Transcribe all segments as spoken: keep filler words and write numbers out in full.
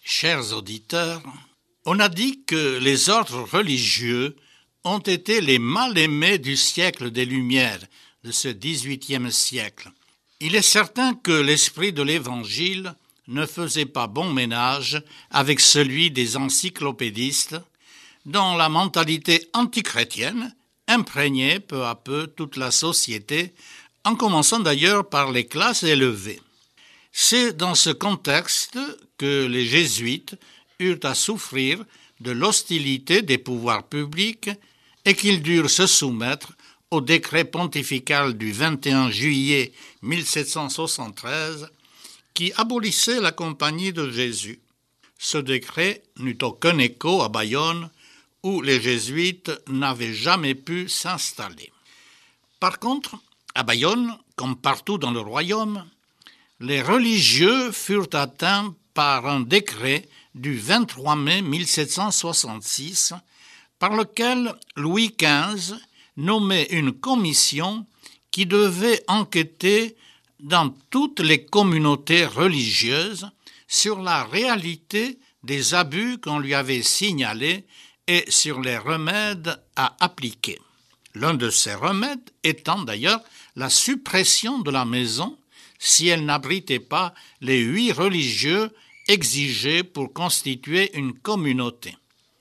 Chers auditeurs, on a dit que les ordres religieux ont été les mal-aimés du siècle des Lumières, de ce dix-huitième siècle. Il est certain que l'esprit de l'Évangile ne faisait pas bon ménage avec celui des encyclopédistes, dont la mentalité antichrétienne imprégnait peu à peu toute la société, en commençant d'ailleurs par les classes élevées. C'est dans ce contexte que les jésuites eurent à souffrir de l'hostilité des pouvoirs publics et qu'ils durent se soumettre au décret pontifical du vingt et un juillet mille sept cent soixante-treize qui abolissait la Compagnie de Jésus. Ce décret n'eut aucun écho à Bayonne où les jésuites n'avaient jamais pu s'installer. Par contre, à Bayonne, comme partout dans le royaume, les religieux furent atteints par un décret du vingt-trois mai mille sept cent soixante-six par lequel Louis quinze nommait une commission qui devait enquêter dans toutes les communautés religieuses sur la réalité des abus qu'on lui avait signalés et sur les remèdes à appliquer. L'un de ces remèdes étant d'ailleurs la suppression de la maison si elle n'abritait pas les huit religieux exigés pour constituer une communauté.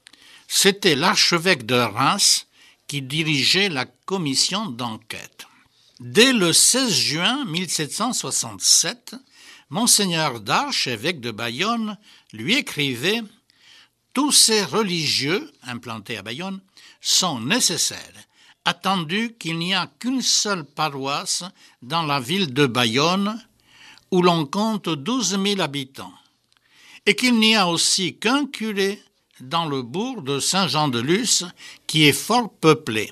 C'était l'archevêque de Reims qui dirigeait la commission d'enquête. Dès le seize juin mille sept cent soixante-sept, Monseigneur d'Arche, évêque de Bayonne, lui écrivait « Tous ces religieux, implantés à Bayonne, sont nécessaires, attendu qu'il n'y a qu'une seule paroisse dans la ville de Bayonne, où l'on compte douze mille habitants, et qu'il n'y a aussi qu'un curé dans le bourg de Saint-Jean-de-Luz, qui est fort peuplé.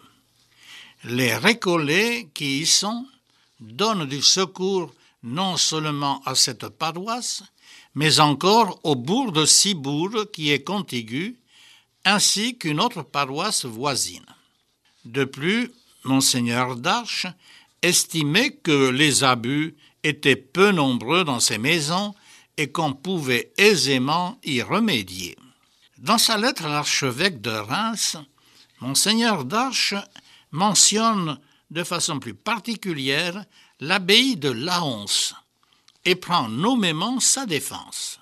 Les récollets qui y sont donnent du secours non seulement à cette paroisse, mais encore au bourg de Cibourg qui est contigu, ainsi qu'une autre paroisse voisine. De plus, Monseigneur d'Arche estimait que les abus étaient peu nombreux dans ces maisons et qu'on pouvait aisément y remédier. Dans sa lettre à l'archevêque de Reims, Monseigneur d'Arche mentionne de façon plus particulière l'abbaye de Laonce et prend nommément sa défense.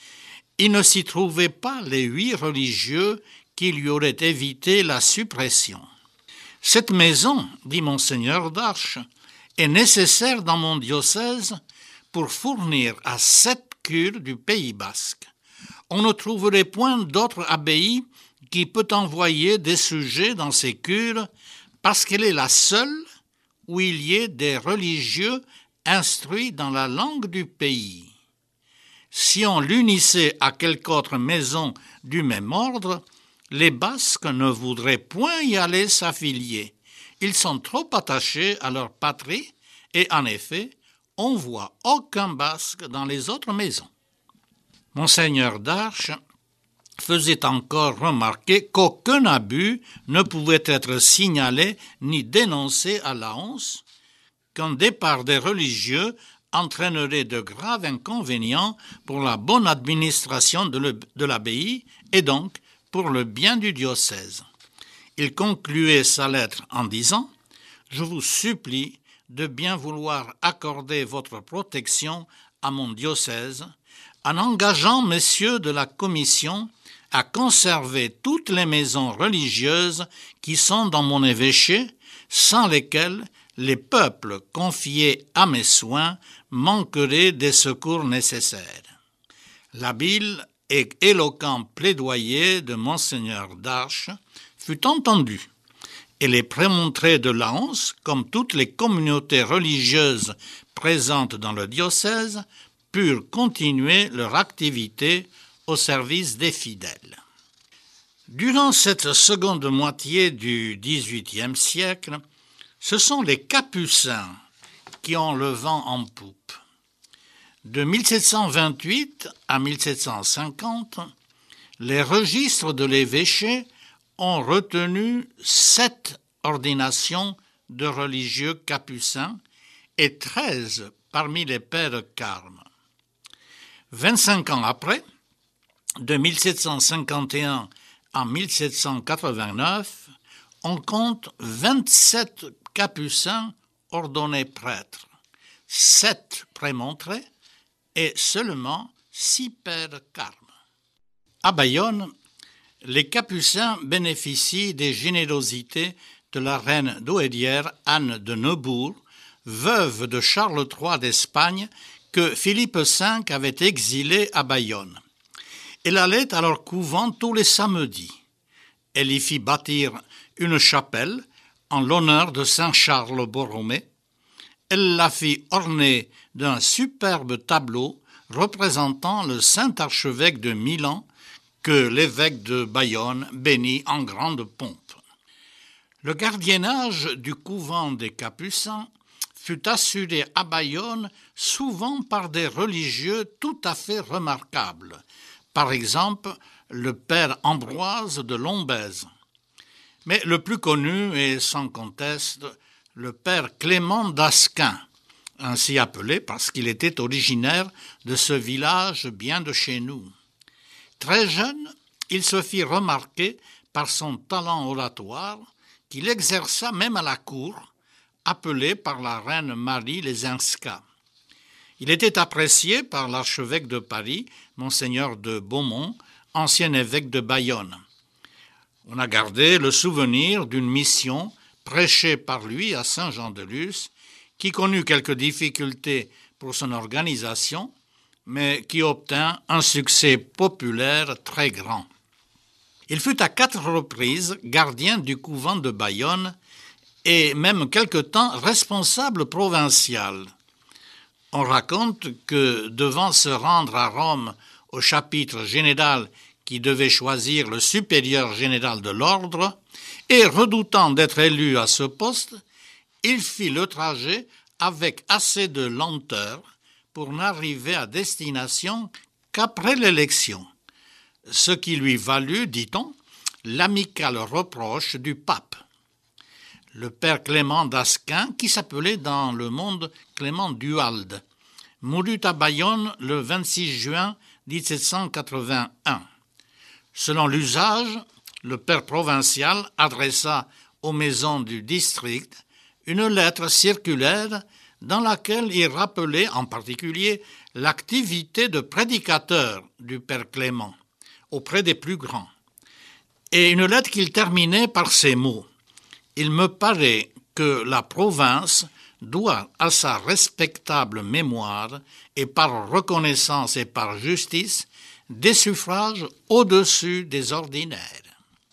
Il ne s'y trouvait pas les huit religieux qui lui auraient évité la suppression. Cette maison, dit Monseigneur d'Arche, est nécessaire dans mon diocèse pour fournir à sept cures du Pays basque. On ne trouverait point d'autre abbaye qui peut envoyer des sujets dans ces cures parce qu'elle est la seule où il y ait des religieux instruits dans la langue du pays. Si on l'unissait à quelque autre maison du même ordre, les Basques ne voudraient point y aller s'affilier. Ils sont trop attachés à leur patrie et en effet, on voit aucun Basque dans les autres maisons. Monseigneur d'Arche faisait encore remarquer qu'aucun abus ne pouvait être signalé ni dénoncé à Laonce, qu'un départ des religieux entraînerait de graves inconvénients pour la bonne administration de, le, de l'abbaye et donc pour le bien du diocèse. Il concluait sa lettre en disant « Je vous supplie de bien vouloir accorder votre protection à mon diocèse en engageant messieurs de la commission à conserver toutes les maisons religieuses qui sont dans mon évêché, sans lesquelles les peuples confiés à mes soins manqueraient des secours nécessaires. » L'habile et éloquent plaidoyer de Monseigneur d'Arche fut entendu, et les prémontrés de Laonce, comme toutes les communautés religieuses présentes dans le diocèse, purent continuer leur activité au service des fidèles. Durant cette seconde moitié du dix-huitième siècle, ce sont les Capucins qui ont le vent en poupe. De mille sept cent vingt-huit à mille sept cent cinquante, les registres de l'évêché ont retenu sept ordinations de religieux capucins et treize parmi les pères carmes. Vingt-cinq ans après, de mille sept cent cinquante et un à mille sept cent quatre-vingt-neuf, on compte vingt-sept capucins ordonnés prêtres, sept prémontrés et seulement six pères carmes. À Bayonne, les capucins bénéficient des générosités de la reine douairière Anne de Neubourg, veuve de Charles trois d'Espagne, que Philippe cinq avait exilé à Bayonne. Elle allait à leur couvent tous les samedis. Elle y fit bâtir une chapelle en l'honneur de saint Charles Borromée. Elle la fit orner d'un superbe tableau représentant le saint archevêque de Milan que l'évêque de Bayonne bénit en grande pompe. Le gardiennage du couvent des Capucins fut assuré à Bayonne souvent par des religieux tout à fait remarquables. Par exemple, le père Ambroise de Lombèze. Mais le plus connu est sans conteste le père Clément d'Asquin, ainsi appelé parce qu'il était originaire de ce village bien de chez nous. Très jeune, il se fit remarquer par son talent oratoire qu'il exerça même à la cour, appelé par la reine Marie Lesinska. Il était apprécié par l'archevêque de Paris, monseigneur de Beaumont, ancien évêque de Bayonne. On a gardé le souvenir d'une mission prêchée par lui à Saint-Jean-de-Luz, qui connut quelques difficultés pour son organisation, mais qui obtint un succès populaire très grand. Il fut à quatre reprises gardien du couvent de Bayonne et même quelque temps responsable provincial. On raconte que, devant se rendre à Rome au chapitre général qui devait choisir le supérieur général de l'ordre, et redoutant d'être élu à ce poste, il fit le trajet avec assez de lenteur pour n'arriver à destination qu'après l'élection, ce qui lui valut, dit-on, l'amical reproche du pape. Le père Clément d'Asquin, qui s'appelait dans le monde Clément d'Uhalde, mourut à Bayonne le vingt-six juin dix-sept cent quatre-vingt-un. Selon l'usage, le père provincial adressa aux maisons du district une lettre circulaire dans laquelle il rappelait en particulier l'activité de prédicateur du père Clément auprès des plus grands. Et une lettre qu'il terminait par ces mots: « Il me paraît que la province doit à sa respectable mémoire et par reconnaissance et par justice des suffrages au-dessus des ordinaires. »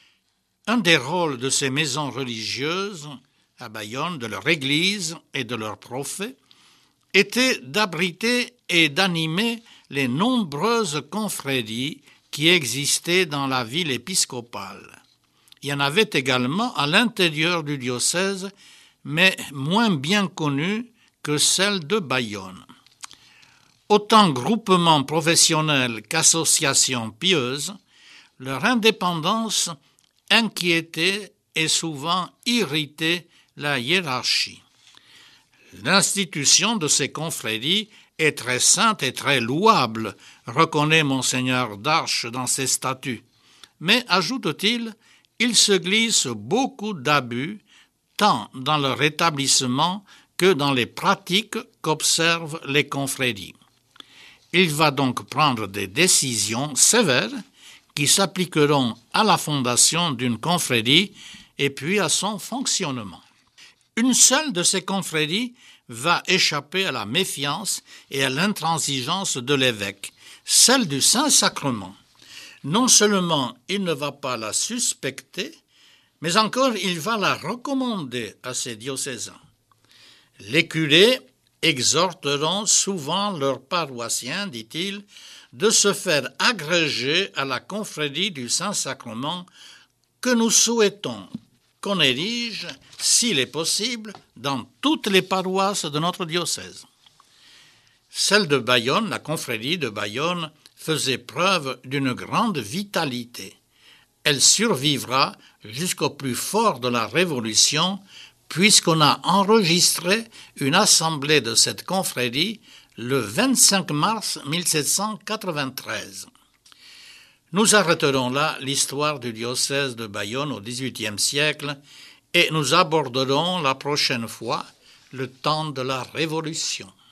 Un des rôles de ces maisons religieuses à Bayonne, de leur église et de leurs prophètes, était d'abriter et d'animer les nombreuses confréries qui existaient dans la ville épiscopale. Il y en avait également à l'intérieur du diocèse, mais moins bien connues que celles de Bayonne. Autant groupements professionnels qu'associations pieuses, leur indépendance inquiétait et souvent irritait la hiérarchie. L'institution de ces confréries est très sainte et très louable, reconnaît Monseigneur Darche dans ses statuts. Mais, ajoute-t-il, il se glisse beaucoup d'abus, tant dans leur établissement que dans les pratiques qu'observent les confréries. Il va donc prendre des décisions sévères qui s'appliqueront à la fondation d'une confrérie et puis à son fonctionnement. Une seule de ces confréries va échapper à la méfiance et à l'intransigeance de l'évêque, celle du Saint-Sacrement. Non seulement il ne va pas la suspecter, mais encore il va la recommander à ses diocésains. Les curés exhorteront souvent leurs paroissiens, dit-il, de se faire agréger à la confrérie du Saint-Sacrement que nous souhaitons qu'on érige, s'il est possible, dans toutes les paroisses de notre diocèse. Celle de Bayonne, la confrérie de Bayonne, faisait preuve d'une grande vitalité. Elle survivra jusqu'au plus fort de la Révolution, puisqu'on a enregistré une assemblée de cette confrérie le vingt-cinq mars mille sept cent quatre-vingt-treize. Nous arrêterons là l'histoire du diocèse de Bayonne au dix-huitième siècle et nous aborderons la prochaine fois le temps de la Révolution.